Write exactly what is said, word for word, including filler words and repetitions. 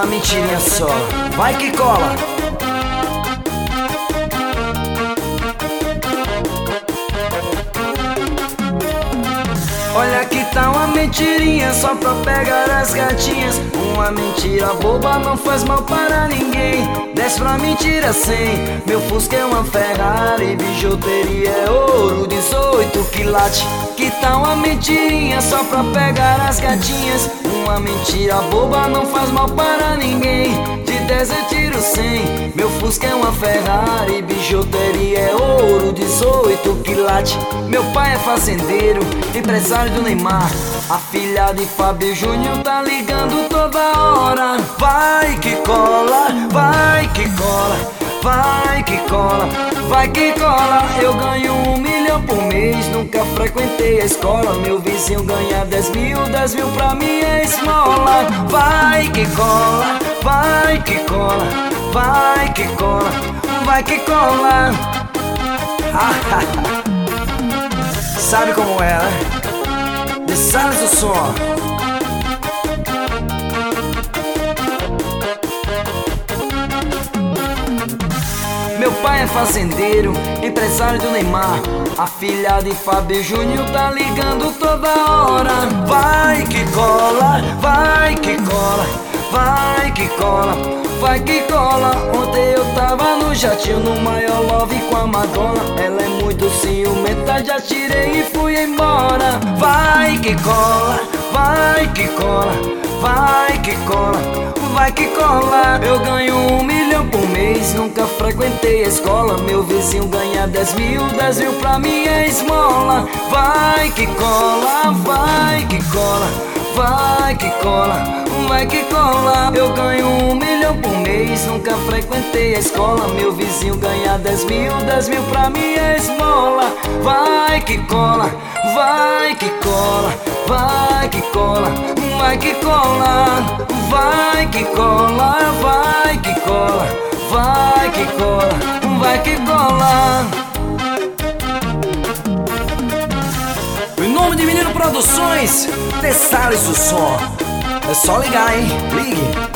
uma mentirinha só. Vai que cola. Olha que tá uma mentirinha só pra pegar as gatinhas. Uma mentira boba não faz mal para ninguém. Desce pra mentira cem. Meu Fusca é uma Ferrari, bijuteria é ouro, dezoito quilates. Que tá uma mentirinha só pra pegar as gatinhas. Uma mentira boba não faz mal para ninguém. De dez eu tiro cem. Meu Fusca é uma Ferrari, bijuteria é ouro, dezoito quilates. Meu pai é fazendeiro, empresário do Neymar. A filha de Fábio Júnior tá ligando toda hora. Vai que cola, vai que cola, vai que cola, vai que cola. Eu ganho um milhão por mês, nunca frequentei a escola. Meu vizinho ganha dez mil, dez mil pra mim é esmola. Vai que cola, vai que cola, vai que cola, vai que cola. Sabe como é, né? De Salles do Som. Meu pai é fazendeiro, empresário do Neymar. A filha de Fábio Júnior tá ligando toda hora. Vai que cola, vai que cola, vai que cola, vai que cola. Ontem eu tava no jatinho, no maior love com a Madonna. Ela é muito ciumenta, já tirei e fui embora. Vai que cola, vai que cola, vai que cola, vai que cola. Eu ganho um milhão por mês, nunca frequentei a escola. Meu vizinho ganha dez mil, dez mil pra mim é esmola. Vai que cola, vai que cola, vai que cola, vai que cola. Eu ganho um milhão por mês, nunca frequentei a escola. Meu vizinho ganha dez mil, dez mil pra mim é esmola. Vai que cola, vai que cola, vai que cola, vai que cola, vai que cola, vai que cola, vai que cola, vai que cola. Em nome de Menino Produções, de Salles do Som. É só ligar, hein? Ligue.